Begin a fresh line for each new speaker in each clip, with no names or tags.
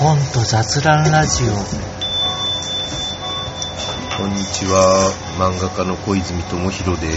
本と雑談ラジオ。
こんにちは、漫画家の小泉智弘です。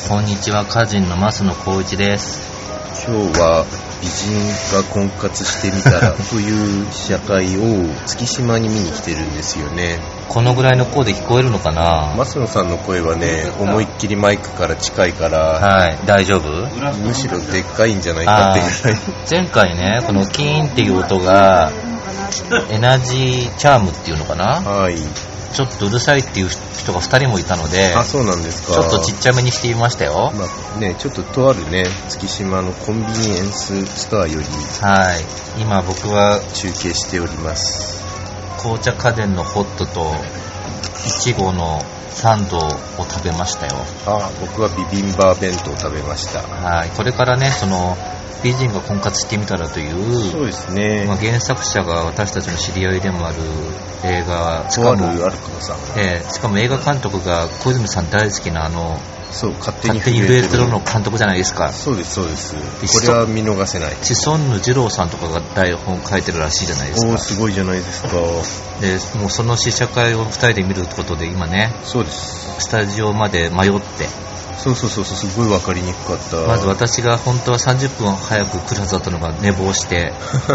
こんにちは、歌人の増野光一です。
今日は美人が婚活してみたらという試写会を月島に見に来てるんですよね。
このぐらいの声で聞こえるのかな。
増野さんの声はね、思いっきりマイクから近いから、
はい、大丈夫？
むしろでっかいんじゃないかってぐらい。
前回ね、このキーンっていう音がエナジーチャームっていうのかな、
はい、
ちょっとうるさいっていう人が2人もいたので、
あ、そうなんですか。
ちょっとちっちゃめにしてみましたよ。
まあね、ちょっととあるね、月島のコンビニエンスストアより、
はい、今僕は
中継しております。
紅茶家電のホットといちごのサンドを食べましたよ。
僕はビビンバー弁当を食べました。
はい、これからね、その美人が婚活してみたらという、
そうですね、
原作者が私たちの知り合いでもある映画、しかもしかも映画監督が小泉さん大好きな
そう、勝手に
震えてるの監督じゃないですか。
そうですそうです。これは見逃せない。
シソンヌ二郎さんとかが台本書いてるらしいじゃないですか。
すごいじゃないですか。
でもうその試写会を2人で見るってことで今ね、
そうです、
スタジオまで迷って、
そうすごい分かりにくかった。
まず私が本当は30分早く来るはずだったのが寝坊して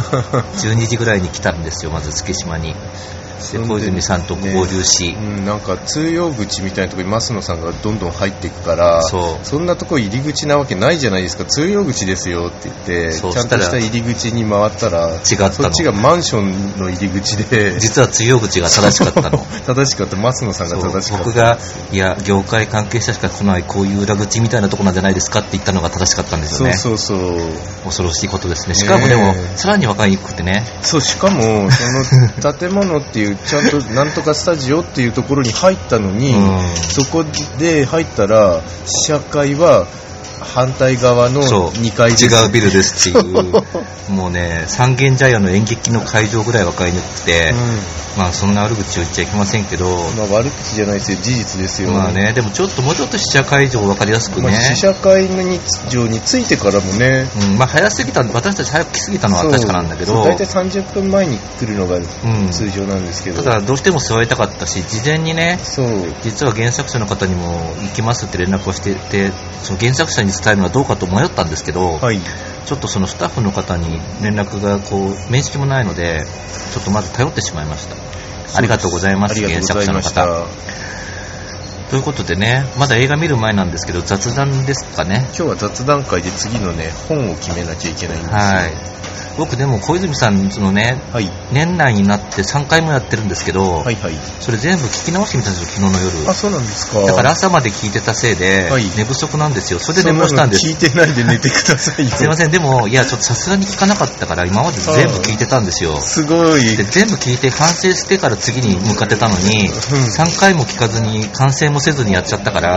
12時ぐらいに来たんですよ。まず月島にで小泉さんと合流し、
なんか通用口みたいなところに増野さんがどんどん入っていくから、そんなとこ入り口なわけないじゃないですか。通用口ですよって言って、ちゃんとした入り口に回ったら違ったの。そっちがマンションの入り口で、
実は通用口が正しかったの
正しかった。増野さんが正しかった。
僕がいや業界関係者しか来ないこういう裏口みたいなとこなんじゃないですかって言ったのが正しかったんですよね。
そう
恐ろしいことですね。しかもでもさらに分かりにくくてね、
しかもその建物っていうちゃんとなんとかスタジオっていうところに入ったのに、そこで入ったら試写会は反対側の2階です。
違うビルですっていうもうね、三軒茶屋の演劇の会場ぐらい分かりにくくて、まあそんな悪口を言っちゃいけませんけど、
悪口じゃないですよ、事実ですよ。
まあね、でももうちょっと試写会場分かりやすくね、
試写会場に着いてからもね、
まあ早すぎた、私たち早く来すぎたのは確かなんだけど、
大体30分前に来るのが通常なんですけど、
ただどうしても座りたかったし、事前にね、実は原作者の方にも行きますって連絡をしていて、その原作者に伝えるのはどうかと迷ったんですけど、ちょっとそのスタッフの方に連絡が面識もないので、ちょっとまず頼ってしまいました。ありがとうございます、原作者の方。ということでね、まだ映画見る前なんですけど、雑談ですかね。
今日は雑談会で次のね、本を決めなきゃいけないんですよ。
僕でも小泉さんのね、年内になって3回もやってるんですけど、それ全部聞き直してみたんですよ、昨日の夜。
そうなんですか。
だから朝まで聞いてたせいで、寝不足なんですよ。それで寝坊したんです。
聞いてないで寝てくださいよ。
すいません。でもいや、ちょっとさすがに聞かなかったから、今まで全部聞いてたんですよ。
すごい。
で全部聞いて反省してから次に向かってたのに、3回も聞かずに完成もせずにやっちゃったから、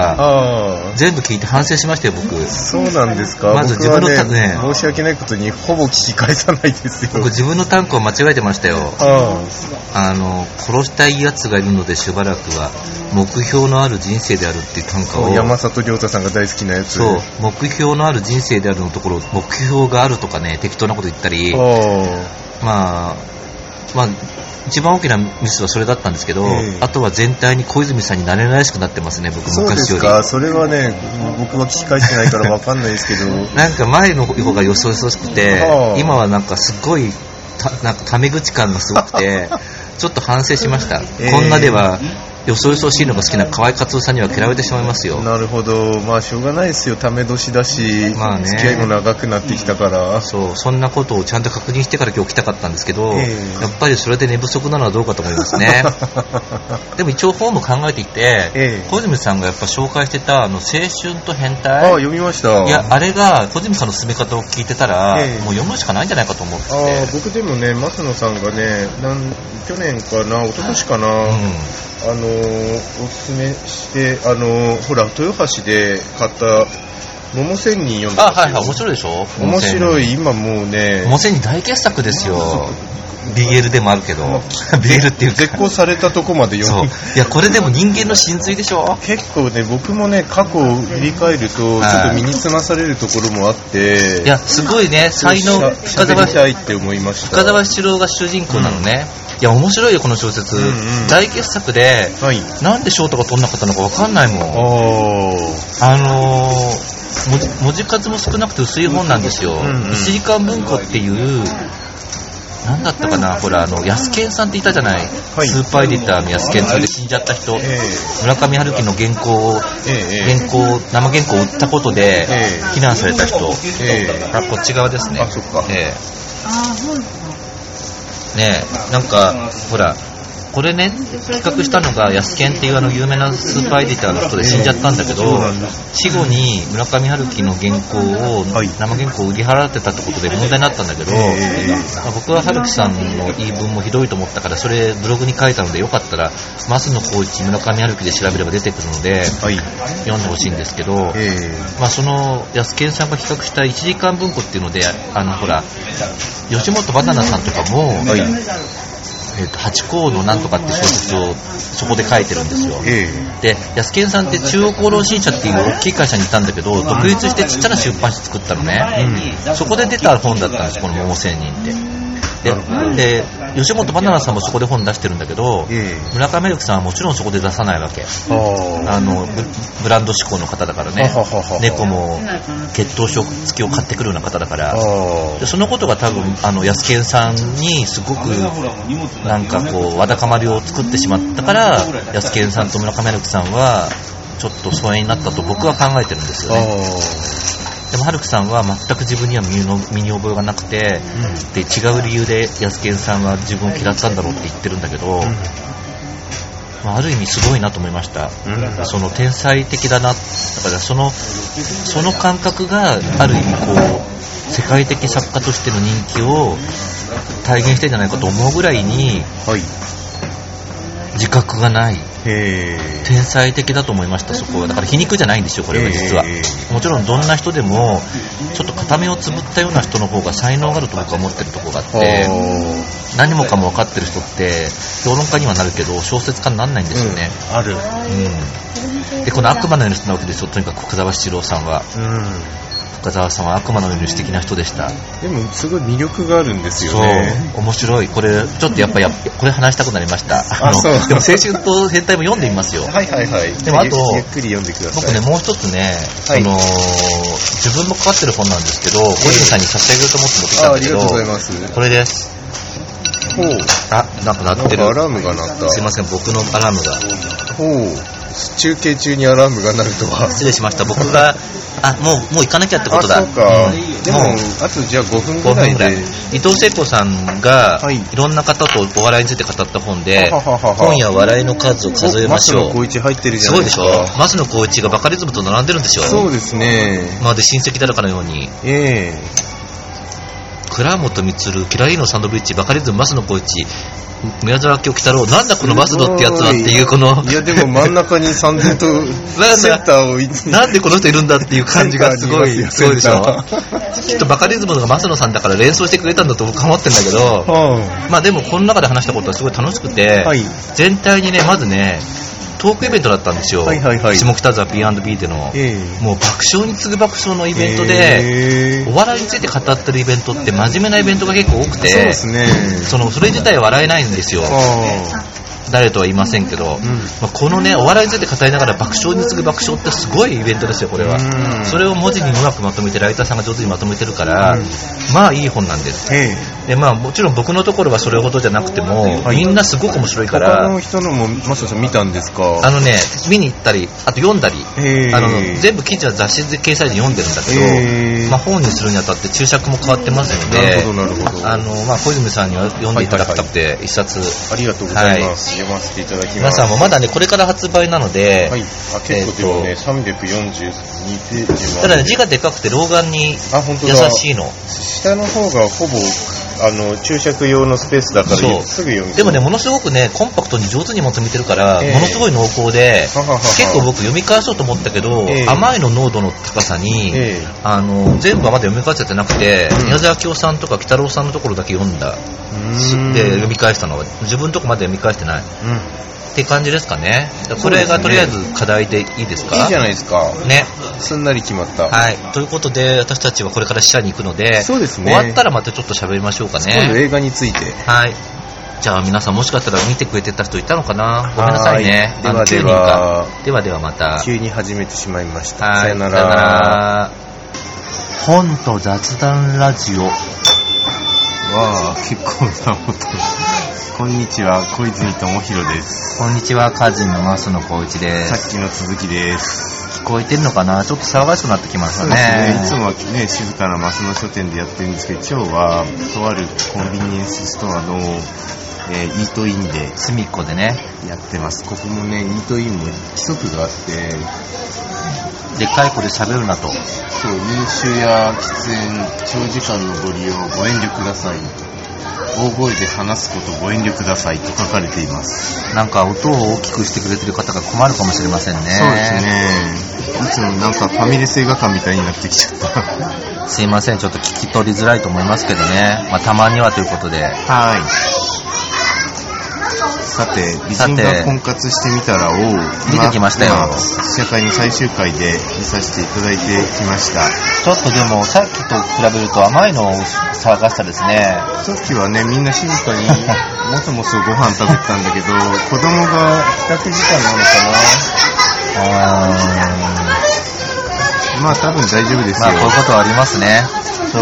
全部聞いて反省しましたよ、僕。そう
なんですか。まず自分の申し訳ないことにほぼ聞き返さないですよ。
僕自分の単価を間違えてましたよ。殺したいやつがいるのでしばらくは目標のある人生であるっていう単価を、
山里亮太さんが大好きなやつ。
目標のある人生であるのところ、目標があるとかね、適当なこと言ったり、まあ一番大きなミスはそれだったんですけど、あとは全体に小泉さんになれないしくなってますね、僕昔より。そうですか。
それはね、僕は聞き返してないから分かんないですけど
なんか前の方がよそよそしくて、今はなんかすごいなんかタメ口感がすごくてちょっと反省しました。こんなではよそよそしいのが好きな河合克夫さんには嫌われてしまいますよ。
なるほど。まあしょうがないですよ、ため年だし、付き合いも長くなってきたから。
そんなことをちゃんと確認してから今日来たかったんですけど、やっぱりそれで寝不足なのはどうかと思いますねでも一応本も考えていて、小泉さんがやっぱ紹介してた青春と変態、
読みました。
いや、あれが小泉さんの進め方を聞いてたら、もう読むしかないんじゃないかと思って。
僕でもね、増野さんがね、去年かな、一昨年かな、おすすめして、ほら豊橋で買った桃仙人読んでますよ。
はいはい、面白いでしょ。
面白い。今もうね、
桃仙人大傑作ですよ。BL でもあるけど、BL っていうか
絶好されたとこまで読んで。
いや、これでも人間の真髄でしょ。
結構ね、僕もね、過去を振り返ると、ちょっと身につまされるところもあって、
いや、すごいね、才能、
喋りたいって思いました。
深沢七郎が主人公なのね。いや、面白いよ、この小説。大傑作で、なんで翔太が取んなかったのか分かんないもん。文字数も少なくて薄い本なんですよ。1時間文庫っていう、なんだったかな、ほら、安健さんっていたじゃない、スーパーエディターの安健さんで死んじゃった人、村上春樹の生原稿を売ったことで非難された人、こっち側ですね。
そっか。
ねえ、なんかほら、これね、企画したのが安健っていう有名なスーパーエディターの人で死んじゃったんだけど、死後に村上春樹の原稿を、生原稿を売り払ってたってことで問題になったんだけど、僕は春樹さんの言い分もひどいと思ったから、それブログに書いたので、よかったら増野光一村上春樹で調べれば出てくるので、読んでほしいんですけど、その安健さんが企画した1時間文庫っていうので、ほら、吉本バナナさんとかも、八甲のなんとかって小説をそこで書いてるんですよ。で、安健さんって中央功労新社っていう大きい会社にいたんだけど、独立してちっちゃな出版社作ったのね。そこで出た本だったんです、この桃仙人って。で、吉本バナナさんもそこで本出してるんだけど、村上春樹さんはもちろんそこで出さないわけ。ブランド志向の方だからね。猫も血統書付きを買ってくるような方だから。でそのことが多分安健さんにすごくなんかこうわだかまりを作ってしまったから、安健さんと村上春樹さんはちょっと疎遠になったと僕は考えてるんですよね。でも春樹さんは全く自分には身に覚えがなくて、で違う理由で安健さんは自分を嫌ったんだろうって言ってるんだけど、ある意味すごいなと思いました。その天才的だな、だからその感覚がある意味こう世界的作家としての人気を体現してるんじゃないかと思うぐらいに、自覚がない天才的だと思いました。そこはだから皮肉じゃないんですよ、これは実は。もちろんどんな人でもちょっと片目をつぶったような人の方が才能があると僕は思ってるところがあって、何もかも分かってる人って評論家にはなるけど小説家にならないんですよね。でこの悪魔のような人なわけですよ、とにかく深沢七郎さんは。深沢さんは悪魔のように素敵な人でした。
でもすごい魅力があるんですよね。
そう面白い。これちょっとやっぱこれ話したくなりました。でも青春と変態も読んでみますよ。でもあと
ゆっくり読んでください。
僕ね、もう一つね、自分もかかってる本なんですけど、小泉さんに差し上げようと思って持ってきたんだけど、
ありがとうございます。
これです。なんか鳴ってる。
アラームが鳴った。
すいません、僕のアラームが。
中継中にアラームが鳴るとは。
失礼しました。僕がもう行かなきゃってことだ。
そうか。でもあとじゃあ5分ぐらいで。
伊藤聖子さんがいろんな方とお笑いについて語った本で、今夜笑いの数を数えましょう。
増野光一入ってるじゃないですか。
すごいでしょ。増野光一がバカリズムと並んでるんですよ。
そうですね。
まるで親戚だらかのように。倉本充、キラリーノサンドブリッジ、バカリズム、増野光一、宮沢京太郎、なんだこの増野ってやつはっていうこの
いやでも真ん中に三千とセンターを
なんでこの人いるんだっていう感じがすごいでしょ。きっとバカリズムが増野さんだから連想してくれたんだと僕は思ってるんだけど、でもこの中で話したことはすごい楽しくて、全体にね、まずねトークイベントだったんですよ。下北沢 B&B での、もう爆笑に次ぐ爆笑のイベントで、お笑いについて語ってるイベントって真面目なイベントが結構多くて、それ自体は笑えないんですよ。誰とは言いませんけど、このねお笑いについて語りながら爆笑に次ぐ爆笑ってすごいイベントですよ、これは。それを文字にうまくまとめてライターさんが上手にまとめてるから、まあいい本なんです。でもちろん僕のところはそれほどじゃなくても、みんなすごく面白いから。
他の人のもマスターさん見たんですか？
見に行ったり、あと読んだり、全部記事は雑誌で掲載で読んでるんだけど、本にするにあたって注釈も変わってますので、小泉さんには読んでいただきたくて一冊。
ありがとうございます。読ませていただきます。
皆さんもまだねこれから発売なので、
結構でもね342ページも。
ただね字がでかくて老眼に優しいの。
下の方がほぼ注釈用のスペースだからすぐ読み。
でもね、ものすごくね、コンパクトに上手にまとめてるから、ものすごい濃厚で、結構僕読み返そうと思ったけど、甘いの濃度の高さに、全部はまだ読み返せてなくて、宮沢清さんとか北郎さんのところだけ読んだ。で、読み返したのは、自分のとこまで読み返してない。って感じですかね。これがとりあえず課題でいいですか？
いいじゃないですか。
ね。
すんなり決まった。
はい。ということで、私たちはこれから試写に行くので、
そうですね。
終わったらまたちょっと喋りましょうかね。
今度映画について。
はい。じゃあ皆さんもしかしたら見てくれてた人いたのかな？ごめんなさいね。
ではでは。
ではではまた。
急に始めてしまいました。
さよなら。さよなら。本と雑談ラジオ。
わあ、結構な音。こんにちは、小泉智弘です。
こんにちは、歌人の増野光一です。
さっきの続きです。
聞こえてるのかな？ちょっと騒がしくなってきましたね。
そうですね。いつもはね、静かな増野書店でやってるんですけど、今日はとあるコンビニエンスストアの、イートインで
隅っこでね
やってます。ここもね、イートインも規則があって、
でっかい声で喋るなと。
そう、飲酒や喫煙、長時間のご利用ご遠慮ください。大声で話すことご遠慮くださいと書かれています。
なんか音を大きくしてくれてる方が困るかもしれませんね。
そうですね。いつもなんかファミレス映画館みたいになってきちゃった。
すいません、ちょっと聞き取りづらいと思いますけどね。まあたまにはということで。
はい。さて、美人が婚活してみたらを
見てきましたよ。
試写会の最終回で見させていただいてきました。
ちょっとでもさっきと比べると甘いのを騒がしたですね。
さっきはね、みんな静かにもそもそご飯食べてたんだけど、子供が帰宅時間なのかな。まあ多分大丈夫ですよ。
まあこういうことはありますね。
そう。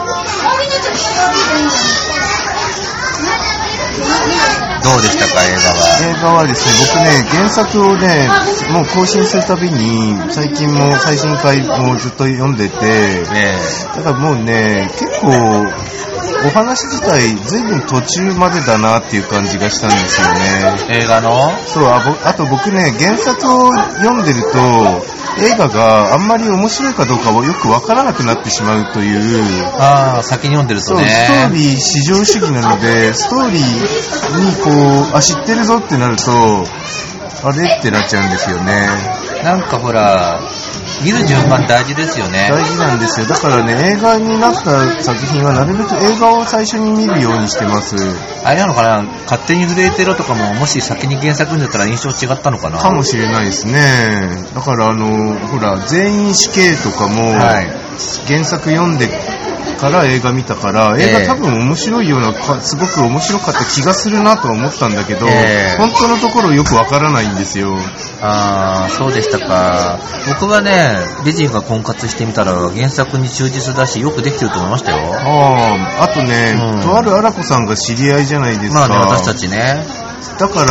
どうでしたか、映画は。
映画はですね、僕ね、原作をね、もう更新するたびに、最近も最新回もずっと読んでて、だからもうね、結構、お話自体、ずいぶん途中までだなっていう感じがしたんですよね。
映画の？
そう、あと僕ね、原作を読んでると、映画があんまり面白いかどうかをよくわからなくなってしまうという。
ああ、先に読んでるとね。
そう、ストーリー至上主義なので、ストーリーにこう、知ってるぞってなると、あれってなっちゃうんですよね。
なんかほら、見る順番大事ですよね。
大事なんですよ。だからね、映画になった作品はなるべく映画を最初に見るようにしてます。
あれなのかな、勝手に震えてろとかも、もし先に原作読んでたら印象違ったのかな。
かもしれないですね。だからほら、全員死刑とかも、原作読んでから映画見たから、映画多分面白いような、すごく面白かった気がするなとは思ったんだけど、本当のところよくわからないんですよ。
ああ、そうでしたか。僕はね、美人が婚活してみたら原作に忠実だし、よくできてると思いましたよ。
あとね、とある荒子さんが知り合いじゃないですか。
まあね、私たちね。
だから、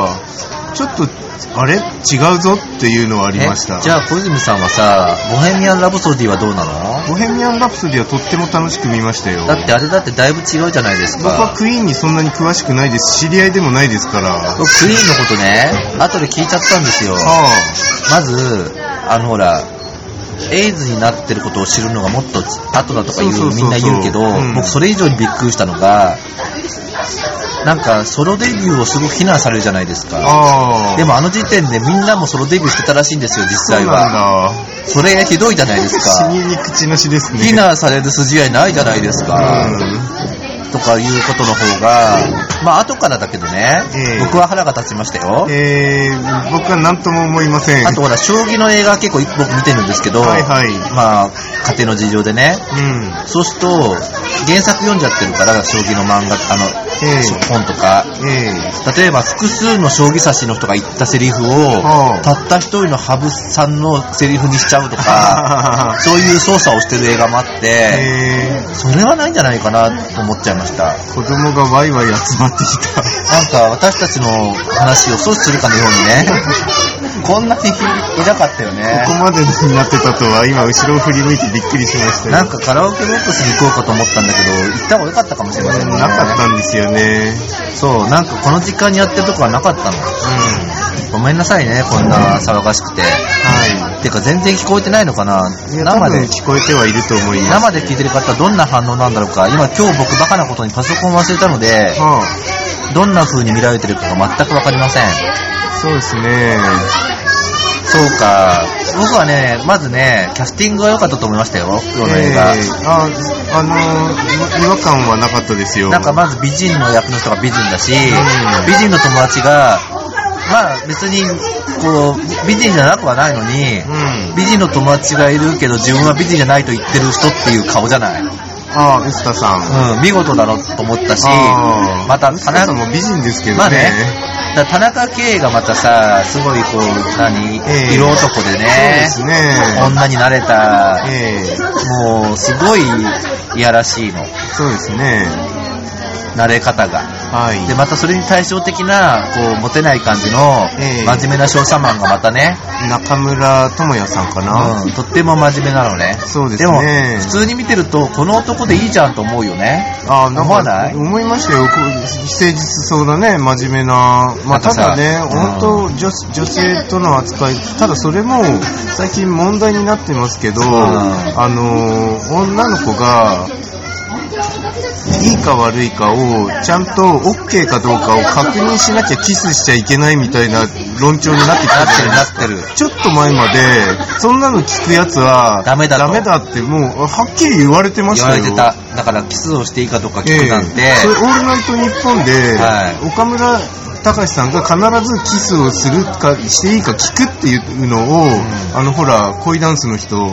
ちょっと、あれ違うぞっていうのはありました。
じゃあ小泉さんはさ、ボヘミアン・ラプソディはどうなの？
ボヘミアン・ラプソディはとっても楽しく見ましたよ。
だってあれだってだいぶ違うじゃないですか。
僕はクイーンにそんなに詳しくないです。知り合いでもないですから。
僕クイーンのことね、後で聞いちゃったんですよ。まず、ほら、エイズになってることを知るのがもっと後だとかみんな言うけど、僕それ以上にびっくりしたのが、なんかソロデビューをすごく非難されるじゃないですか。でもあの時点でみんなもソロデビューしてたらしいんですよ、実際は。それひどいじゃないですか。
死にに口なしですね。
非難される筋合いないじゃないですか。とかいうことの方が、まあ後からだけどね、僕は腹が立ちましたよ。
僕は何とも思いません。
あとほら、将棋の映画結構僕見てるんですけど、まあ家庭の事情でね、そうすると原作読んじゃってるから、将棋の漫画、本とか、例えば複数の将棋指しの人が言ったセリフをたった一人の羽生さんのセリフにしちゃうとかそういう操作をしてる映画もあって、それはないんじゃないかなと思っちゃいました。
子供がワイワイ集まってきた。
なんか私たちの話を阻止するかのようにねこんなにいなかったよね。
ここまでになってたとは今後ろを振り向いてびっくりしましたよ。
なんかカラオケボックスに行こうかと思ったんだけど、行った方が良かったかもしれませんね。
なかったんですよね。
そう、なんかこの時間にやってるとこはなかったの。 ごめんなさいね、こんな騒がしくて。はい。てか全然聞こえてないのかな。
生で聞こえてはいると思います。
生で聞いてる方どんな反応なんだろうか。今日僕バカなことにパソコン忘れたので、どんな風に見られてるかが全くわかりません。
そうですね。
そうか。僕はね、まずね、キャスティングが良かったと思いましたよ、この映画。違
和感はなかったですよ。
なんかまず美人の役の人が美人だし、美人の友達が、まあ別にこう美人じゃなくはないのに、美人の友達がいるけど自分は美人じゃないと言ってる人っていう顔じゃない。
ああ、エスタさ
ん。見事だろと思ったし、また
エスタさんも美人ですけどね。
まあね、田中圭がまたさ、すごいこう、色男でね、
そうですね、
女になれた、もうすごいいやらしいの。
そうですね。
慣れ方が、はい、でまたそれに対照的なこうモテない感じの真面目な商社マンがまたね、
中村智也さんかな、
とっても真面目なのね。
そうですね。
でも普通に見てるとこの男でいいじゃんと思うよね。思わない？
思いましたよ。誠実そうなね、真面目な、まあ、ただね、本当女性との扱い、ただそれも最近問題になってますけど、女の子がいいか悪いかをちゃんと OK かどうかを確認しなきゃキスしちゃいけないみたいな論調になってきたじゃないですか。ちょっと前までそんなの聞くやつはダメだってもうはっきり言われてましたよ。
言われてた。だからキスをしていいかどうか聞くなんて、
それオールナイトニッポンで、岡村隆史さんが必ずキスをするかしていいか聞くっていうのを、ほら恋ダンスの人、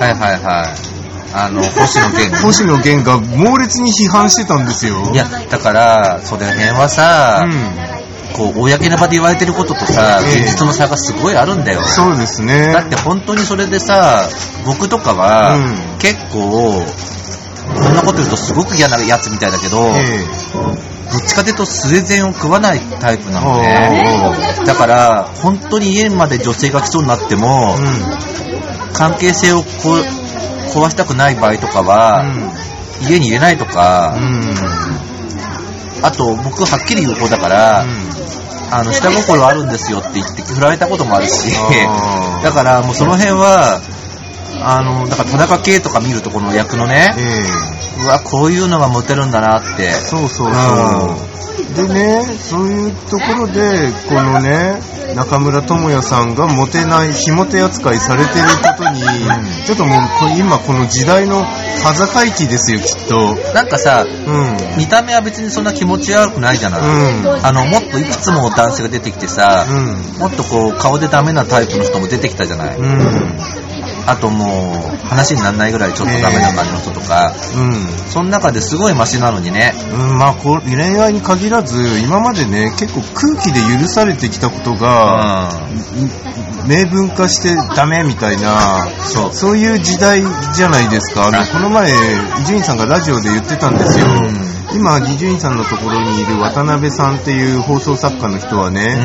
星野源が猛烈に批判してたんですよ。
いやだからそれ辺はさ、こう公の場で言われてることとさ、現実の差がすごいあるんだよ。
そうですね。
だって本当にそれでさ、僕とかは、結構こんなこと言うとすごく嫌なやつみたいだけど、どっちかというとスウェーデンを食わないタイプなのね。だから本当に家まで女性が来そうになっても、関係性を壊したくない場合とかは、家に入れないとか、あと僕はっきり言う方だから、下心あるんですよって言って振られたこともあるしだからもうその辺はだから田中圭とか見るとこの役のね、うわこういうのがモテるんだなって。
そうでね、そういうところでこのね中村智也さんがモテない非モテ扱いされてることに、ちょっともう今この時代の端境期ですよきっと。
なんかさ、見た目は別にそんな気持ち悪くないじゃない。もっといくつも男性が出てきてさ、もっとこう顔でダメなタイプの人も出てきたじゃない。あともう話にならないぐらいちょっとダメな感じの人とか、その中ですごいマシなのにね。
まあ恋愛に限らず今までね結構空気で許されてきたことが、明文化してダメみたいな、そういう時代じゃないですか。この前伊集院さんがラジオで言ってたんですよ。今伊集院さんのところにいる渡辺さんっていう放送作家の人はね、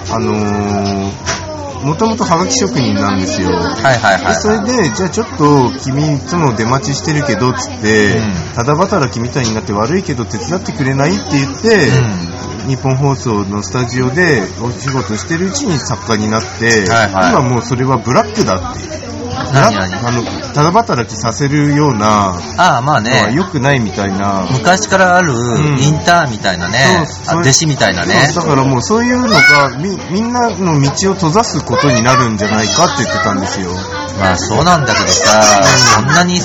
もともとハガキ職人なんですよ。でそれでじゃあちょっと君いつも出待ちしてるけどつって、ただ働きみたいになって悪いけど手伝ってくれないって言って、日本放送のスタジオでお仕事してるうちに作家になって、今もうそれはブラックだっていう。ただ働きさせるような
まあね、
良くないみたいな、
昔からあるインターンみたいなね、弟子みたいなね。
だからもうそういうのがみんなの道を閉ざすことになるんじゃないかって言ってたんですよ。
まあそうなんだけどさ、そんなに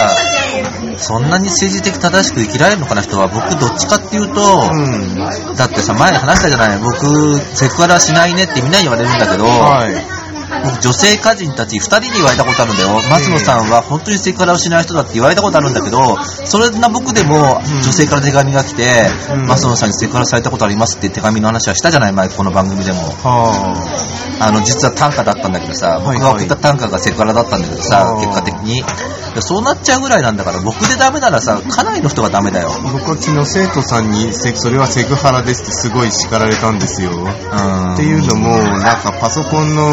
政治的正しく生きられるのかな人は。僕どっちかっていうと、だってさ前に話したじゃない、僕セクハラしないねってみんなに言われるんだけど、僕女性歌人たち2人に言われたことあるんだよ。松野さんは本当にセクハラをしない人だって言われたことあるんだけど、それな僕でも女性から手紙が来て、松野さんにセクハラされたことありますって手紙の話はしたじゃない、前この番組でも。実は短歌だったんだけどさ、僕が送った短歌がセクハラだったんだけどさ、結果的にそうなっちゃうぐらいなんだから、僕でダメならさ家内の人がダメだよ。
僕は昨日生徒さんにそれはセクハラですってすごい叱られたんですよ。っていうのもなんかパソコンのアプ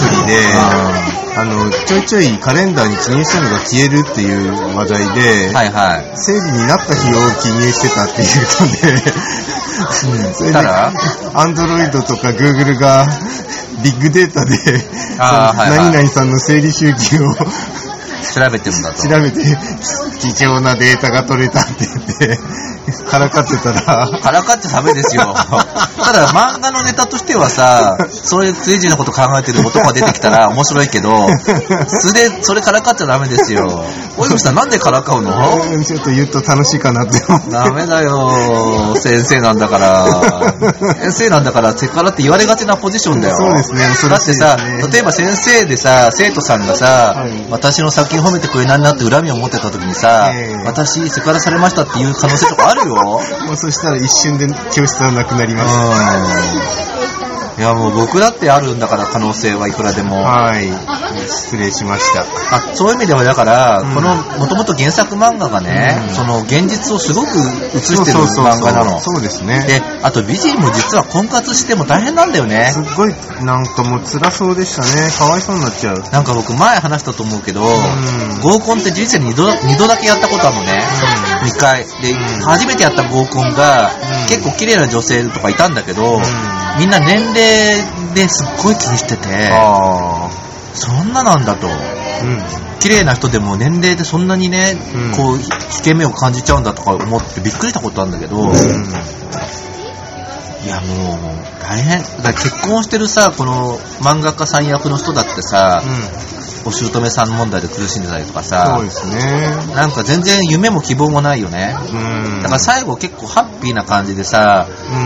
ーで、ちょいちょいカレンダーに記入したのが消えるっていう話題で、
はいはい、
生理になった日を記入してたっていうので、それでアンドロイドとかグーグルがビッグデータで何々さんの生理周期を
調べてるんだと。
調べて貴重なデータが取れたって言ってからかってたら、
からかっちゃダメですよ。ただ漫画のネタとしてはさ、そういうクレイジーなこと考えてる男が出てきたら面白いけど、それからかっちゃダメですよ。おいむさんなんでからかうの？
ちょっと言うと楽しいかなって思って。
ダメだよ、先生なんだから。先生なんだからセクハラって言われがちなポジションだよ。
そうですね。
だってさ、例えば先生でさ、生徒さんがさ、私の作品褒めてくれないなって恨みを持ってた時にさ、私セクハラされましたっていう可能性とかあるよ。も
うそしたら一瞬で教室はなくなります。
いやもう僕だってあるんだから可能性はいくらでも。
はい。失礼しました。
そういう意味ではだから、このもともと原作漫画がね、その現実をすごく映してる漫画なの。
そうですね。
で、あと美人も実は婚活しても大変なんだよね。
すっごいなんかもう辛そうでしたね。かわいそうになっちゃう。
なんか僕前話したと思うけど、合コンって人生に2度だけやったことあるのね。2回で、初めてやった合コンが、結構綺麗な女性とかいたんだけど、みんな年齢ですっごい気にしてて、そんななんだと、綺麗な人でも年齢でそんなにね、こう危険目を感じちゃうんだとか思ってびっくりしたことあるんだけど、いやもう大変だ。結婚してるさ、この漫画家さん役の人だってさ、お姑さん問題で苦しんでたりとかさ、
そうですね、
なんか全然夢も希望もないよね。だから最後結構ハッピーな感じでさ、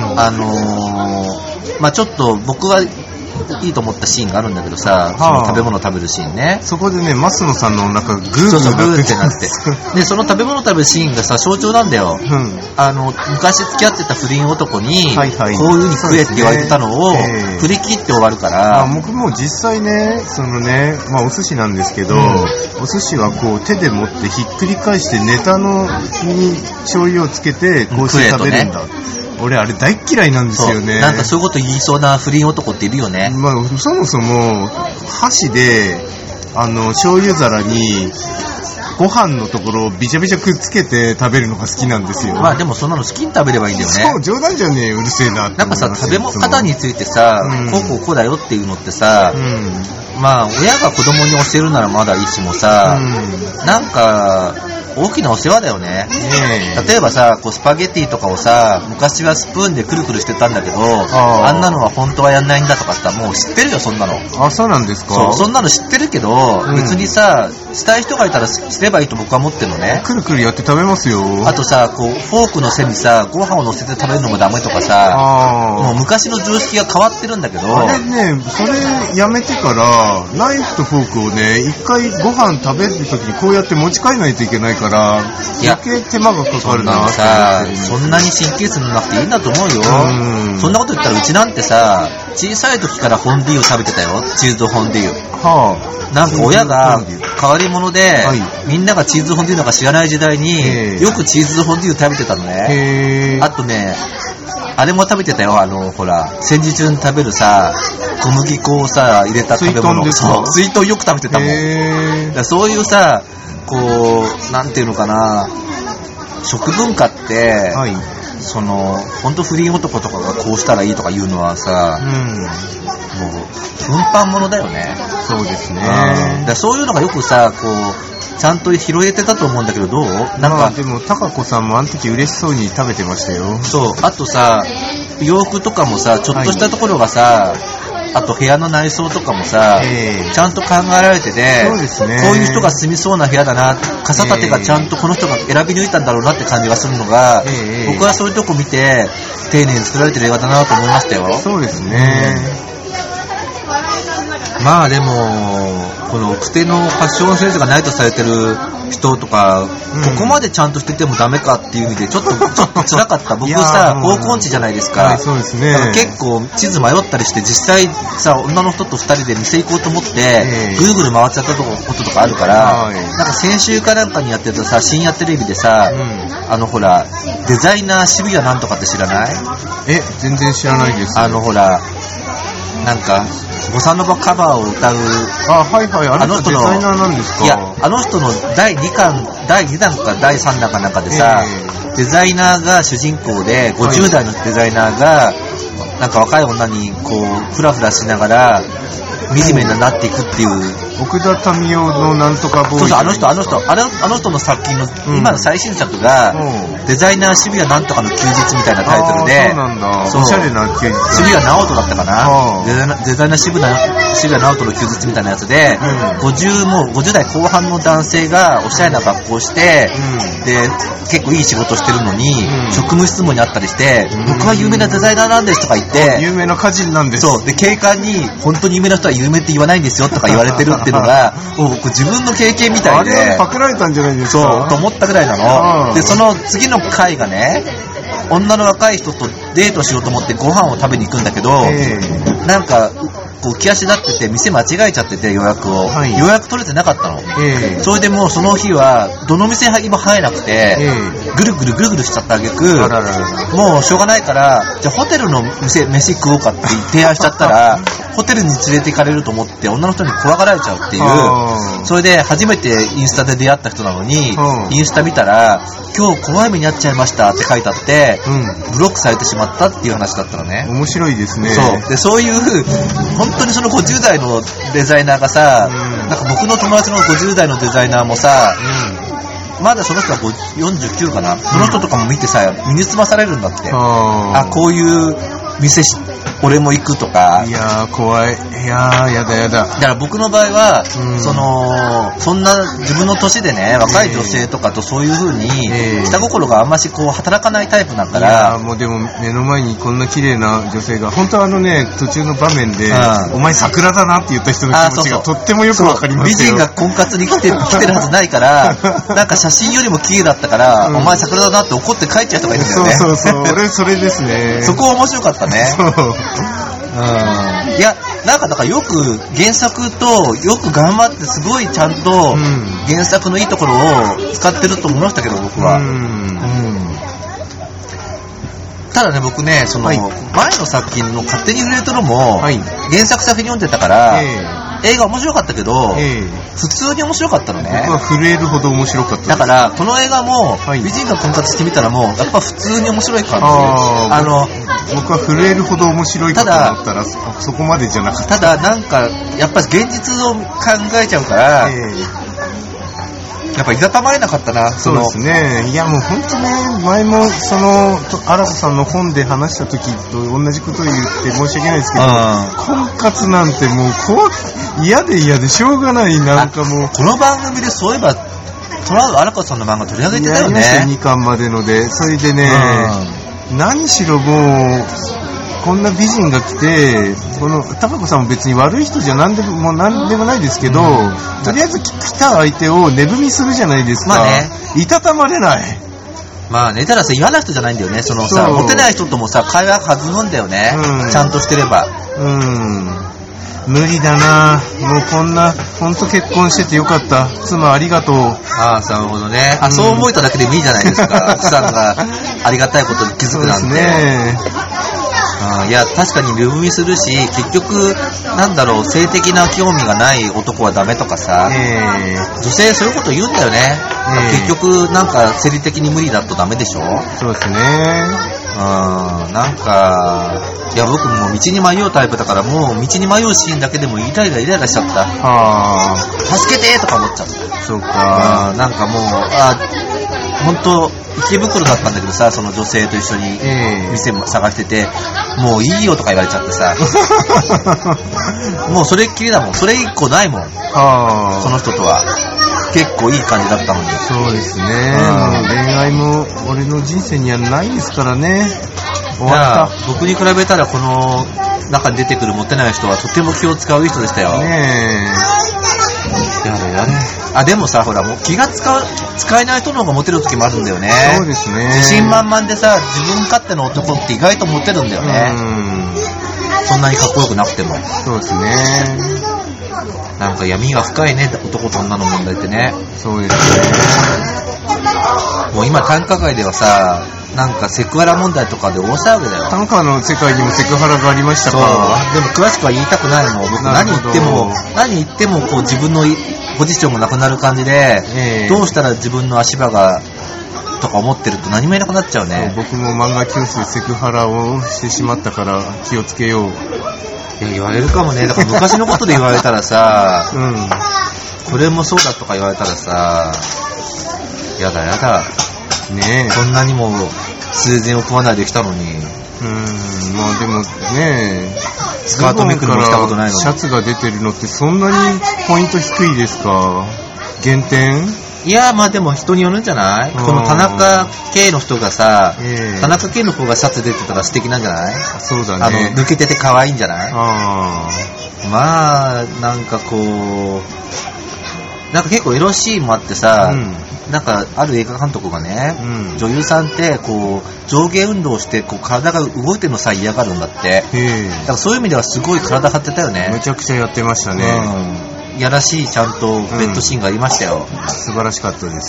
まあちょっと僕がいいと思ったシーンがあるんだけどさ、その食べ物食べるシーンね。
そこでね、増野さんのお腹グー
ってなって。で、その食べ物食べるシーンがさ、象徴なんだよ。昔付き合ってた不倫男に、こういう風に食えって言われてたのを、振り切って終わるから。
僕も実際ね、そのね、まあお寿司なんですけど、お寿司はこう手で持ってひっくり返してネタのに醤油をつけてこうして食べるんだ。俺あれ大嫌いなんですよね。
なんかそういうこと言いそうな不倫男っているよね。
まあそもそも箸で醤油皿にご飯のところをビチャビチャくっつけて食べるのが好きなんですよ。
まあでもそんなの好きに食べればいいんだよね。
そう、冗談じゃねえよ、うるせえなって。
なんかさ、食べ方についてさ、こうだよっていうのってさ、まあ親が子供に教えるならまだいいしもさ、なんか大きなお世話だよね。例えばさ、こうスパゲティとかをさ、昔はスプーンでくるくるしてたんだけど、あんなのは本当はやんないんだとかさ、もう知ってるよ、そんなの。
あ、そうなんですか。
そんなの知ってるけど、別にさ、したい人がいたらすればいいと僕は思ってるのね。
くるくるやって食べますよ。
あとさ、こうフォークの背にさ、ご飯を乗せて食べるのもダメとかさ、もう昔の常識が変わってるんだけど。
あれね、それやめてから、ナイフとフォークをね、一回ご飯食べる時にこうやって持ち帰らないといけないから、余計手間がかかるなってさ、
そんなに神経質になくていいんだと思うよ。そんなこと言ったらうちなんてさ、小さい時からフォンデュを食べてたよ。チーズフォンデュ。なんか親が変わり者で、みんながチーズフォンデュなんか知らない時代によくチーズフォンデュ食べてたのね。あとね、あれも食べてたよ。ほら戦時中に食べるさ、小麦粉をさ入れた食べ物。水筒よく食べてたもん。だそういうさ、こうなんていうのかな、食文化って、その本当不倫男とかがこうしたらいいとか言うのはさ、もう運搬物だよね。
そうですね。
だそういうのがよくさ、こうちゃんと拾えてたと思うんだけど、どう？なんか
でも高子さんもあの時嬉しそうに食べてましたよ。
そう。あとさ、洋服とかもさ、ちょっとしたところがさ、あと部屋の内装とかもさ、ちゃんと考えられてて、
そうですね、
こういう人が住みそうな部屋だな、傘立てがちゃんとこの人が選び抜いたんだろうなって感じがするのが、僕はそういうとこ見て丁寧に作られてる映画だなと思いましたよ。
そうですね。
まあでもこの奥手のファッションセンスがないとされてる人とか、ここまでちゃんとしててもダメかっていう意味でちょっと辛かった。僕さ、方向地じゃないですか。
そうですね。
結構地図迷ったりして、実際さ、女の人と2人で店行こうと思ってぐるぐる回っちゃったこととかあるから、なんか先週かなんかにやってたさ、深夜テレビでさ、ほらデザイナー渋谷なんとかって知らない？
全然知らないです。
ほらなんかボサノバカバーを歌う、
はいはい、あの人のデザイナーなんですか？
いや、あの人の第2弾か第3弾かなんかでさ、デザイナーが主人公で、50代のデザイナーがなんか若い女にこうフラフラしながら惨めになっていくっていう。
奥田民生のなんとかボーイ。
そうそう、あの人の作品の、今の最新作が、デザイナー渋谷なんとかの休日みたいなタイトルで、
そうなんだ。おしゃれな休日。
渋谷直人だったかな。デザイナー渋谷直人の休日みたいなやつで、50代後半の男性がおしゃれな格好をして、で、結構いい仕事してるのに、職務質問にあったりして、僕は有名なデザイナーなんですとか言って、
有名な歌人なんです。
そう。で、警官に、本当に有名な人は有名って言わないんですよとか言われてるっていうのが、僕自分の経験みたいで。
あれパクられたんじゃないですか？
そう、と思ったぐらいなの。で、その次の回がね、女の若い人とデートしようと思ってご飯を食べに行くんだけど、なんか、こう浮き足立ってて店間違えちゃってて予約を、予約取れてなかったの、それでもうその日はどの店にも入れなくて、ぐるぐるしちゃった挙句、もうしょうがないからじゃあホテルの飯食おうかって提案しちゃったらホテルに連れて行かれると思って女の人に怖がられちゃうっていう。それで初めてインスタで出会った人なのに、インスタ見たら今日怖い目に遭っちゃいましたって書いてあって、ブロックされてしまったっていう話だったのね。
面白いですね。
そういう本当にその50代のデザイナーがさ、なんか僕の友達の50代のデザイナーもさ、まだその人は49かな、その人とかも見てさ身につまされるんだって。こういう店俺も行くとか。
いやー怖い。いやーやだ。
だから僕の場合は、そんな自分の年でね若い女性とかとそういう風に下心があんましこう働かないタイプだから。
いやもうでも目の前にこんな綺麗な女性が本当は途中の場面で、お前桜だなって言った人の気持ちがとってもよくわかりますよ。
美人が婚活に来てるはずないからなんか写真よりも綺麗だったから、お前桜だなって怒って帰っちゃう人がいるんだよね。
そう俺それですね。
そこ面白かったね。いやなんかよく原作とよく頑張ってすごいちゃんと原作のいいところを使ってると思いましたけど僕は。ただね僕ね前の作品の勝手に触れるとのも、原作先に読んでたから、映画面白かったけど、普通に面白かったのね。
僕は震えるほど面白かったです。
だからこの映画も、美人が婚活してみたらもうやっぱ普通に面白い感じ。
僕は震えるほど面白いかと思ったらそこまでじゃなかった。
ただなんかやっぱり現実を考えちゃうから、やっぱいざたまれなかったな。
そうですね。いやもう本当ね、前も荒瀬さんの本で話した時と同じことを言って申し訳ないですけど、婚活なんてもう嫌でしょうがない。なんかもう
この番組でそういえばトラウ荒川さんの漫画取り上げてたよね。
2巻までので、それでね、何しろもうこんな美人が来て、この高子さんも別に悪い人じゃ何でもないですけど、とりあえず来た相手を値踏みするじゃないですか。いたたまれない。
まあね、たださ、嫌な人じゃないんだよね。モテない人ともさ、会話弾むんだよね。ちゃんとしてれば。
無理だな。もうこんな本当結婚しててよかった。妻ありがとう。
なるほどね。そう思えただけでもいいじゃないですか。奥さんがありがたいことに気づくなんて。そうですね。いや確かに値踏みするし、結局性的な興味がない男はダメとかさ、女性そういうこと言うんだよね。結局生理的に無理だとダメでしょ。
そうですね。
いや僕も道に迷うタイプだから、もう道に迷うシーンだけでもイライラしちゃった。助けてとか思っちゃった。
そうか。
もう本当池袋だったんだけどさ、その女性と一緒に店探してて、もういいよとか言われちゃってさもうそれっきりだもん。それ以降ないもん。その人とは結構いい感じだったのに。
そうですね。もう恋愛も俺の人生にはないですからね。終わった。
僕に比べたらこの中に出てくるモテない人はとても気を使う人でしたよ。でもさ、ほらもう気が使えない人の方がモテる時もあるんだよね。
そうですね。
自信満々でさ、自分勝手の男って意外とモテるんだよね。そんなにかっこよくなくても。
そうですね。
闇が深いね、男と女の問題ってね。
そうですね。
もう今短歌界ではさ、 なんかセクハラ問題とかで大騒ぎだよ。
短歌の世界にもセクハラがありましたか。
でも詳しくは言いたくないの。僕何言ってもこう自分のポジションがなくなる感じで、どうしたら自分の足場がとか思ってると何も言えなくなっちゃうね。
僕も漫画教室でセクハラをしてしまったから気をつけよう。
いや言われるかもね。だから昔のことで言われたらさ、これもそうだとか言われたらさ、やだねえ、そんなにも数前を組まないできたのに。
まあでもね、
スカートめくるのしたことないのに
シャツが出てるのってそんなにポイント低いですか？減点？
いやまあでも人によるんじゃない？この田中圭の人がさ、田中圭の子がシャツ出てたら素敵なんじゃない？
そうだね。
抜けてて可愛いんじゃない？まあなんかこうなんか結構エロシーンもあってさ、なんかある映画監督がね、女優さんってこう上下運動してこう体が動いてるのさ嫌がるんだって。だからそういう意味ではすごい体張ってたよね。
めちゃくちゃやってましたね。
やらしいちゃんとベッドシーンがありましたよ。
素晴らしかったです。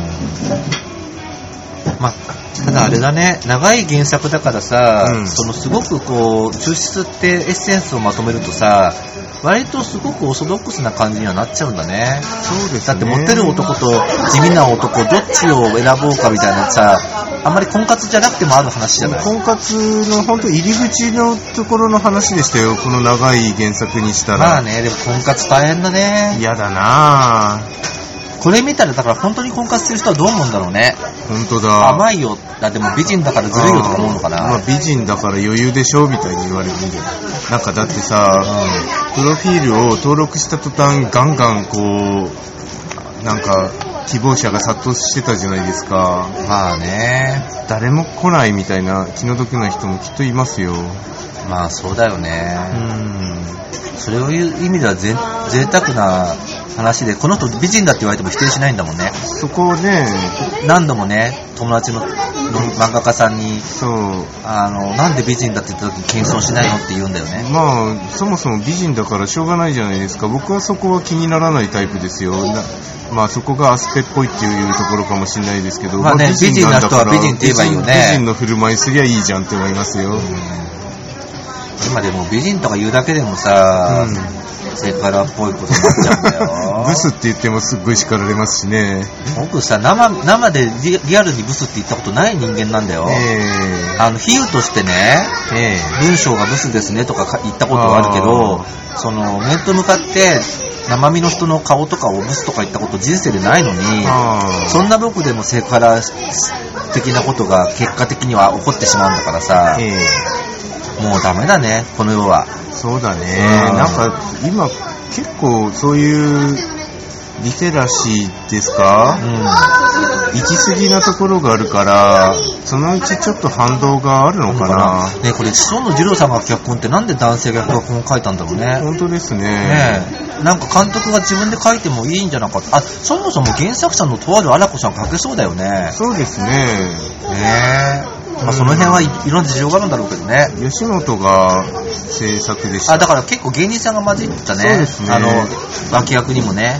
まあただあれだね、長い原作だからさ、そのすごくこう抽出ってエッセンスをまとめるとさ、割とすごくオーソドックスな感じにはなっちゃうんだね。
そうですね。
だってモテる男と地味な男どっちを選ぼうかみたいなさ、あんまり婚活じゃなくてもある話じゃない。
婚活の本当入り口のところの話でしたよ、この長い原作にしたら。
まあね、でも婚活大変だね。
嫌だなぁ。
これ見たらだから本当に婚活する人はどう思うんだろうね。
本当だ。
甘いよ。でも美人だからずるいよとか思うのかな。
まあ美人だから余裕でしょみたいに言われるんで。なんかだってさ、プロフィールを登録した途端ガンガンこうなんか希望者が殺到してたじゃないですか。
まあね。
誰も来ないみたいな気の毒な人もきっといますよ。
まあそうだよね。それを言う意味では贅沢な話で、この人美人だって言われても否定しないんだもんね。
そこをね、
何度もね、友達の漫画家さんに、なんで美人だって言った時に謙遜しないのって言うんだよね。
まあそもそも美人だからしょうがないじゃないですか。僕はそこは気にならないタイプですよ。まあそこがアスペっぽいっていうところかもしれないですけど、
まあね、美人な人は美人って言えばいいよね。
美人の振る舞いすりゃいいじゃんって思いますよ。
今でも美人とか言うだけでもさ、セクハラっぽいことになっちゃうんだよ。
ブスって言ってもすっごい叱られますしね。
僕さ、生でリアルにブスって言ったことない人間なんだよ。比喩としてね、文章がブスですねとか言ったことはあるけど、その面と向かって生身の人の顔とかをブスとか言ったこと人生でないのに、そんな僕でもセクハラ的なことが結果的には起こってしまうんだからさ、もうダメだね、この世は。
そうだね。なんか今結構そういうリテラシーですか、行き過ぎなところがあるから、そのうちちょっと反動があるのかな。
ね、これ志尊の二郎さんが脚本ってなんで男性が脚本を書いたんだろうね。
本当ですね。
なんか監督が自分で書いてもいいんじゃなかった。そもそも原作者のとある荒子さん書けそうだよね。
そうですね。
まあその辺はいろんな事情があるんだろうけどね。
吉本が制作でした。
だから結構芸人さんが混じってたね。
そうですね。
脇役にもね。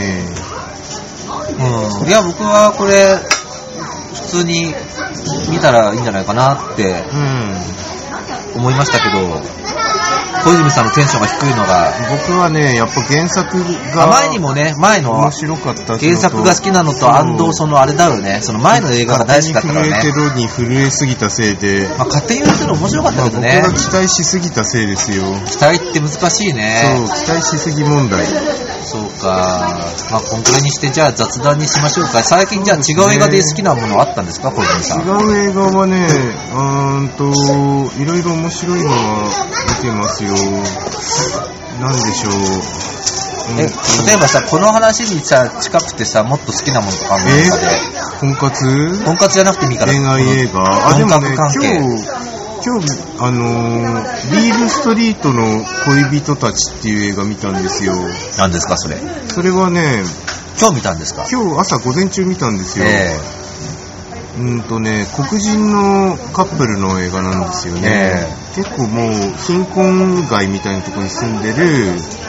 いや僕はこれ普通に見たらいいんじゃないかなって思いましたけど、小泉さんのテンションが低いのが、
僕はねやっぱ原作が
前にもね、前の
面白かった
原作が好きなのとそのあれだよね、その前の映画が大好きだったからね。
勝手に震えてるに震えすぎたせいで、
勝手に言うてるの面白かったけどね。
僕が期待しすぎたせいですよ。
期待って難しいね。
そう、期待しすぎ問題。
そうか。こんくらいにしてじゃあ雑談にしましょうか。最近じゃあ違う映画で好きなものあったんですか、小泉さん。
違う映画はね、いろいろ面白いのは見てますよ。なんでしょう。
例えばさ、この話にさ近くてさ、もっと好きなものとかあるの中で。
婚活
じゃなくてもいいから。
恋愛映画。でもね、今日ビールストリートの恋人たちっていう映画見たんですよ。
何ですかそれ。
それはね、
今日見たんですか。
今日朝午前中見たんですよ。黒人のカップルの映画なんですよね。結構もう貧困街みたいなところに住んでる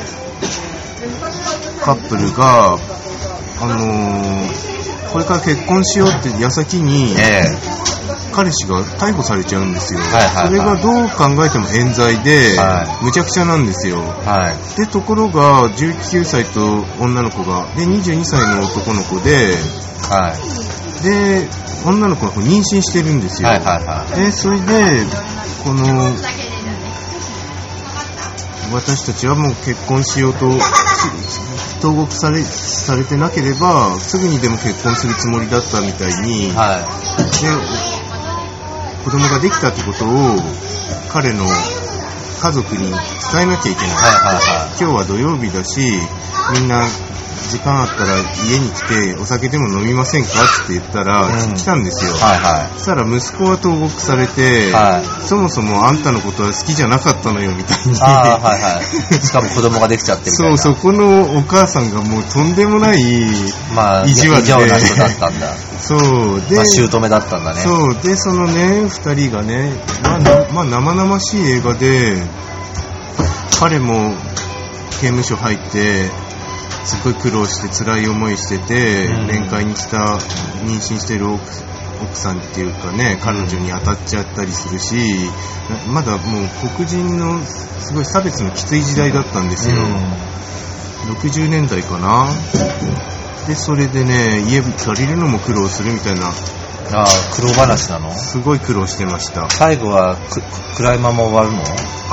カップルがこれから結婚しようって矢先に、 彼氏が逮捕されちゃうんですよ、それがどう考えても冤罪で、むちゃくちゃなんですよ、でところが19歳と女の子がで22歳の男の子で、で女の子が妊娠してるんですよ、でそれでこの私たちはもう結婚しようと投獄されてなければすぐにでも結婚するつもりだったみたいに、で子供ができたってことを彼の家族に伝えなきゃいけない、今日は土曜日だしみんな時間あったら家に来てお酒でも飲みませんかって言ったら、来たんですよ、そしたら息子は投獄されて、そもそもあんたのことは好きじゃなかったのよみたいに、
しかも子供ができちゃってみたいな、
そこのお母さんがもうとんでもない意地悪で、
異常な人だったんだ
そうで、
姑だったんだね、
そうでそのね2人がね、生々しい映画で彼も刑務所入ってすごい苦労して辛い思いしてて、面会に来た妊娠してる奥さんっていうかね、彼女に当たっちゃったりするし、まだもう黒人のすごい差別のきつい時代だったんですよ、60年代かな。でそれでね家借りるのも苦労するみたいな、
苦労話なの？
すごい苦労してました。
最後は暗いまま終わるの？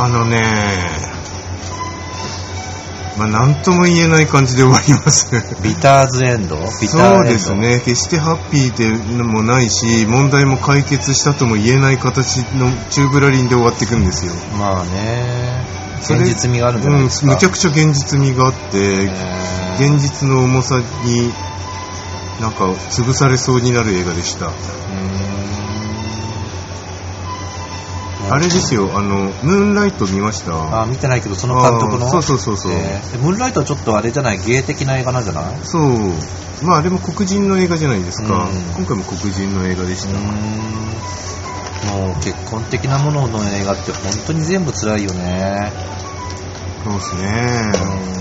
なんとも言えない感じで終わります
ビターズエンド？
そうですね、決してハッピーでもないし問題も解決したとも言えない形の宙ぶらりんで終わっていくんですよ。
まあね、現実味があるんじゃないですか。
むちゃくちゃ現実味があって、現実の重さになんか潰されそうになる映画でした。あれですよ、ムーンライト見ました？
見てないけど、その監督の。
そう。
ムーンライトはちょっとあれじゃない、芸的な映画なんじゃない？
そう。あれも黒人の映画じゃないですか。今回も黒人の映画でした。
もう結婚的なものの映画って本当に全部辛いよね。
そうですね。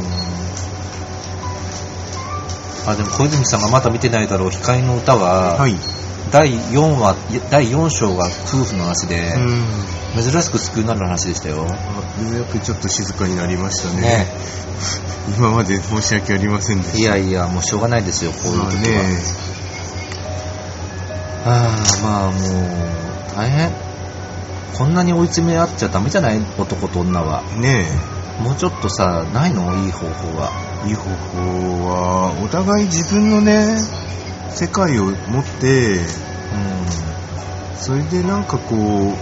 でも小泉さんがまだ見てないだろう、光の歌は、第4章が夫婦の話で、珍しく救いになる話でしたよ。よ
うやくちょっと静かになりましたね。今まで申し訳ありませんでした。
いやもうしょうがないですよ、こういう時は。もう大変。こんなに追い詰め合っちゃダメじゃない、男と女はね。もうちょっとさ、ないの？いい方法は。
いい方法はお互い自分のね世界を持って、それでなんかこう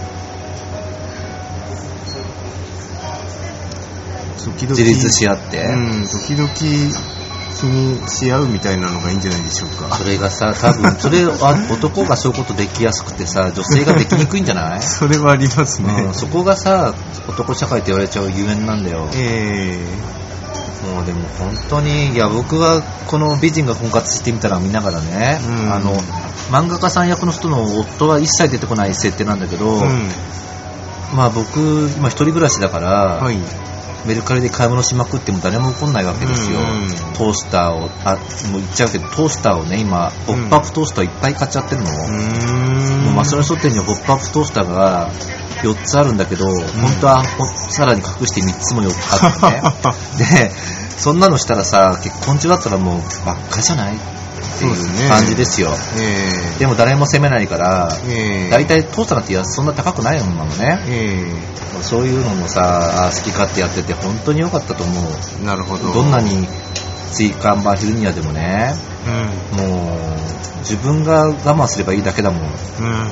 自立し合って、
時々気にし合うみたいなのがいいんじゃないでしょうか。
それがさ、多分それ男がそういうことできやすくてさ、女性ができにくいんじゃない
それはありますね、
そこがさ、男社会って言われちゃうゆえんなんだよ。もうでも本当に、僕はこの美人が婚活してみたら見ながらね、漫画家さん役の人の夫は一切出てこない設定なんだけど、僕今一人暮らしだから、メルカリで買い物しまくっても誰も怒んないわけですよ。トースターをもう言っちゃうけど、トースターをね今ポップアップトースターいっぱい買っちゃってるの。もうマスラ書店にはポップアップトースターが4つあるんだけど、本当はさらに隠して3つも4つあってねでそんなのしたらさ、結婚中だったらもうばっかじゃないっていう感じですよ。でも誰も責めないから、大体トースターなんてそんな高くないもんなのね。そういうのもさ、好き勝手やってて本当に良かったと思う。
なるほど。
どんなに椎間板ヘルニアでもね、もう自分が我慢すればいいだけだもん。もう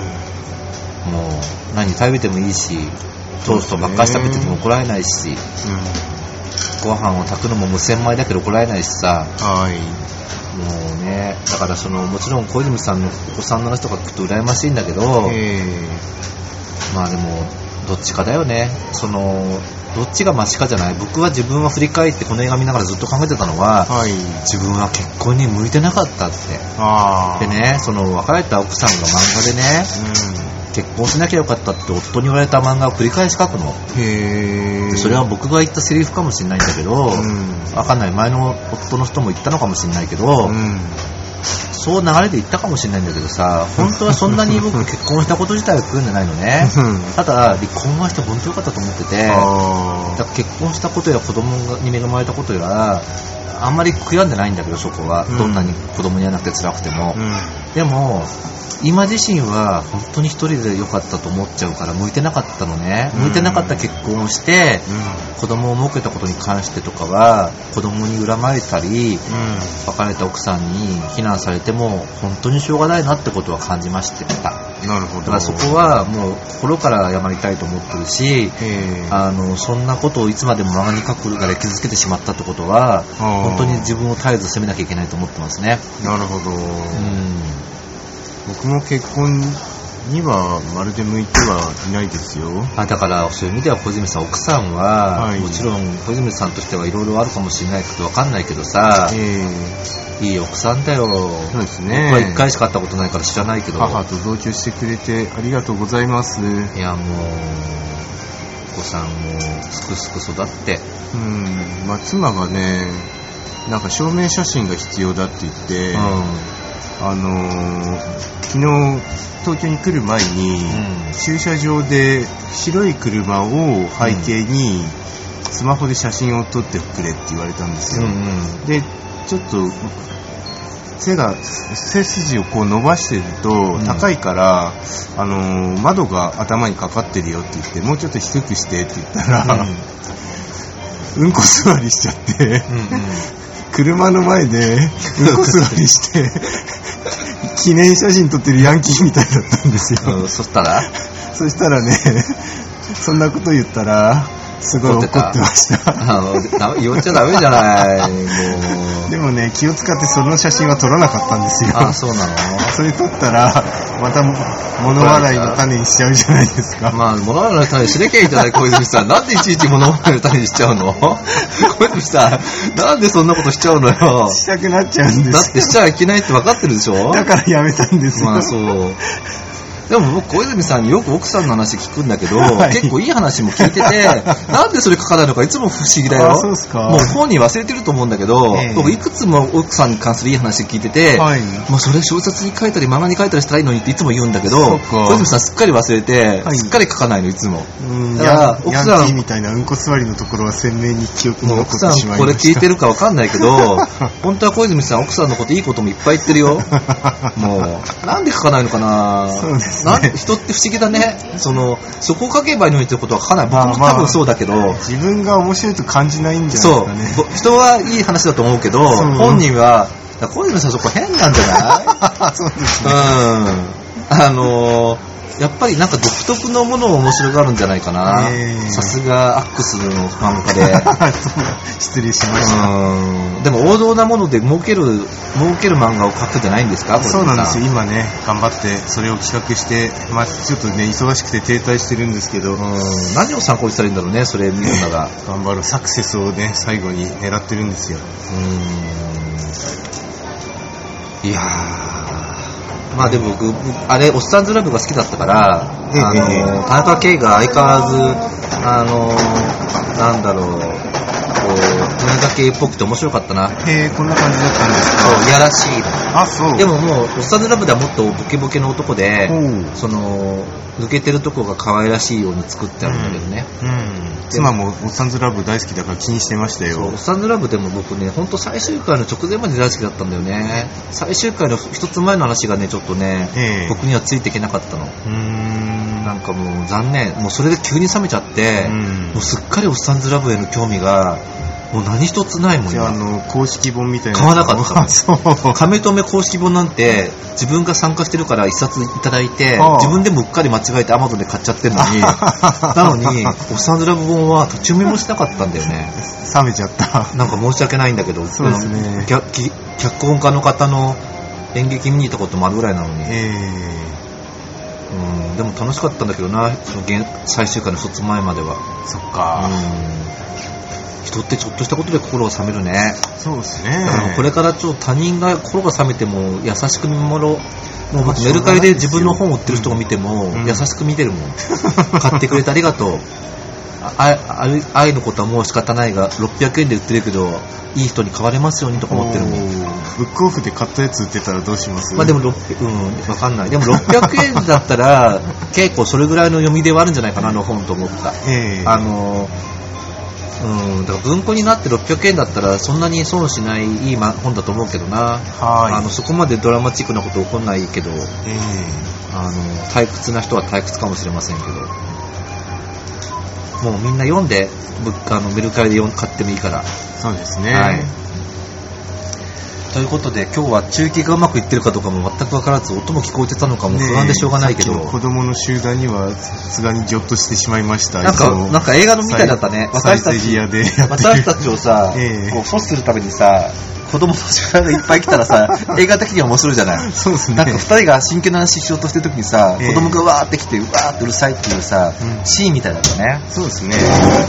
何食べてもいいし、トーストばっかし食べてても怒られないし、ご飯を炊くのも無洗米だけど怒られないしさ。もうね、だからもちろん小泉さんのお子さんの話とか聞くと羨ましいんだけど、でもどっちかだよね。どっちがマシかじゃない。僕は自分は振り返ってこの映画見ながらずっと考えてたのは、自分は結婚に向いてなかったって。でね、別れた奥さんが漫画でね、結婚しなきゃよかったって夫に言われた漫画を繰り返し書くの。それは僕が言ったセリフかもしれないんだけど、わかんない、前の夫の人も言ったのかもしれないけど、 そう流れで言ったかもしれないんだけどさ、本当はそんなに僕結婚したこと自体は悔いんじゃないのね。ただ離婚はして本当良かったと思ってて、だから結婚したことや子供に恵まれたことやあんまり悔やんでないんだけど、そこはどんなに子供に会わなくて辛くても、でも今自身は本当に一人で良かったと思っちゃうから向いてなかったのね。向いてなかった結婚をして、子供を設けたことに関してとかは子供に恨まれたり、別れた奥さんに非難されても本当にしょうがないなってことは感じましてた。
なるほど。
だからそこはもう心から謝りたいと思ってるし、そんなことをいつまでも漫画に書くから傷つけてしまったってことは本当に自分を絶えず責めなきゃいけないと思ってますね。
なるほど。僕も結婚にはまるで向いてはいないですよ。
だからそういう意味では小泉さん、奥さんは、もちろん小泉さんとしてはいろいろあるかもしれないけど分かんないけどさ、いい奥さんだよ。
そうですね。
僕は1回しか会ったことないから知らないけど、
母と同居してくれてありがとうございます。
いやもうお子さんもすくすく育って、
妻がね、なんか証明写真が必要だって言って、昨日東京に来る前に、駐車場で白い車を背景にスマホで写真を撮ってくれって言われたんですよ。でちょっと背筋をこう伸ばしてると高いから、窓が頭にかかってるよって言って、もうちょっと低くしてって言ったら、うんこ座りしちゃって、車の前でうんこ座りして記念写真撮ってるヤンキーみたいだったんですよ。
そしたら
ね、そんなこと言ったらすごい怒ってました。
言っちゃダメじゃない。もう
でもね、気を使ってその写真は撮らなかったんですよ。
そうなの？
それ撮ったらまた物笑いの種にしちゃうじゃないですか。
物笑いの種にしなきゃいいじゃない、小泉さん。なんでいちいち物笑いの種にしちゃうの？小泉さん、なんでそんなことしちゃうのよ。
したくなっちゃうんですよ。
だってしちゃいけないって分かってるでしょ。
だからやめたんですよ。
そう。でも僕小泉さんによく奥さんの話聞くんだけど、結構いい話も聞いてて、なんでそれ書かないのかいつも不思議だよ。
そうですか。
もう本人忘れてると思うんだけど、僕いくつも奥さんに関するいい話聞いてて、もうそれ小説に書いたり漫画に書いたりしたらいいのにっていつも言うんだけど、小泉さんすっかり忘れて、すっかり書かないのいつも。
だから奥さんヤンキーみたいなうんこ座りのところは鮮明に記憶に残ってしまいました。
奥さんこれ聞いてるかわかんないけど、本当は小泉さん奥さんのこといいこともいっぱい言ってるよ。もうなんで書かないのかな。
そうですね。
人って不思議だね。そこを書けばいいのにってことは書かない。僕も多分そうだけど、
自分が面白いと感じないんじゃないですかね。
人はいい話だと思うけど、本人は小泉さんそこ変なんじゃない？
そうですね。
やっぱりなんか独特のものを面白がるんじゃないかな。さすがアックスの漫画で。
失礼しました。
でも王道なもので儲ける漫画を描くじゃないんですか？
そうなんですよ。今ね、頑張ってそれを企画して、ちょっとね、忙しくて停滞してるんですけど、
何を参考にしたらいいんだろうね、それ見るのが。
頑張るサクセスをね、最後に狙ってるんですよ。
いやでも僕あれおっさんずラブが好きだったから、田中圭が相変わらずなんだろう、田中圭っぽくて面白かったな。
こんな感じだったんですか？
そう、いやらしいの。
そう。
でももうおっさんずラブではもっとボケボケの男で、抜けてるとこが可愛らしいように作ってあるんだけどね。
妻もおっさんずラブ大好きだから気にしてましたよ。
おっさんずラブでも僕ね、ほんと最終回の直前まで大好きだったんだよね。最終回の一つ前の話がね、ちょっとね、僕にはついていけなかったの。なんかもう残念。もうそれで急に冷めちゃって、もうすっかりおっさんずラブへの興味がもう何一つないもん。
じゃあ公式本みたいな
買わなかったの。
そう。
亀止め公式本なんて自分が参加してるから一冊いただいて、自分でもうっかり間違えて Amazon で買っちゃってるのになのにおっさんずラブ本は立ち読みもしなかったんだよね。
冷めちゃった。
なんか申し訳ないんだけど、
そうですね。
脚本家の方の演劇見に行ったこともあるぐらいなのに。でも楽しかったんだけどな、最終回の一つ前までは。
そっか。
人ってちょっとしたことで心を冷めるね。
そうですね。
だからこれから他人が心が冷めても優しく見守ろう。もう僕メルカリで自分の本を売ってる人を見ても優しく見てるもん。買ってくれてありがとう。 愛のことはもう仕方ないが600円で売ってるけどいい人に買われますようにとか思ってるもん。
ブックオフで買ったやつ売ってたらどうします？
まあでもわかんない。でも600円だったら結構それぐらいの読みではあるんじゃないかな、あの本と思った。だから文庫になって600円だったらそんなに損しないいい本だと思うけどな。そこまでドラマチックなこと起こんないけど、退屈な人は退屈かもしれませんけど、もうみんな読んでメルカリで買ってもいいから。
そうですね。
はい。ということで今日は中継がうまくいってるかどうかも全く分からず、音も聞こえてたのかも不安でしょうがないけど、
さっきの子供の集団にはさすがにギョッとしてしまいました。
なんか映画のみたいだったね。私たちをさ、こう阻止するためにさ、子供の集団がいっぱい来たらさ、映画的には面白いじゃない。
そうですね。
なんか2人が真剣な話しようとしてる時にさ、子供がわーって来てうわーってうるさいっていうさ、シーンみたいだったね。
そうですね。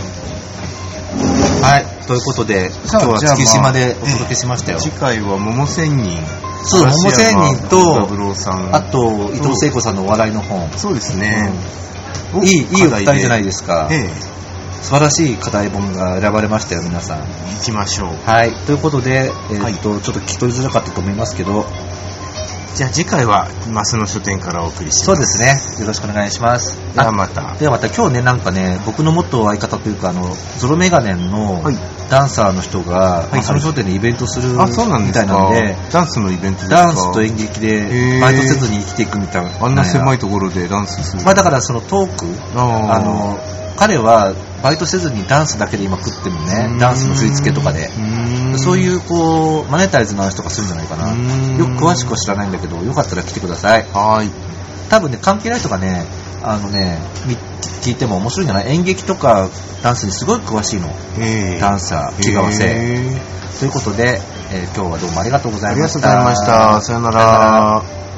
はい、ということで今日は月島でお届けしましたよ。
次回は桃仙人。
そう、桃仙人とあと伊藤聖子さんのお笑いの本。
そうですね。
いいお二人じゃないですか。素晴らしい課題本が選ばれましたよ、皆さん。
行きましょう。
はい、ということで、ちょっと聞き取りづらかったと思いますけど、
じゃあ次回は増野書店からお送りします。
そうですね、よろしくお願いします。
ではまた
今日ね、なんかね、僕の元相方というかゾロメガネのダンサーの人が増野書店でイベントするみたいなんで、
ダンスのイベントですか？
ダンスと演劇でバイトせずに生きていくみたいな。
あんな狭いところでダンスする。
だからそのトーク、彼はバイトせずにダンスだけで今食ってるのね。ダンスの振り付けとかで。そういうマネタイズの話とかするんじゃないかな。よく詳しくは知らないんだけど、よかったら来てください。
はい。
多分ね、関係ない人がね、聞いても面白いんじゃない？演劇とかダンスにすごい詳しいの。ダンサー、木川生。ということで、今日はどうもありがとうございました。
ありがとうございました。さよなら。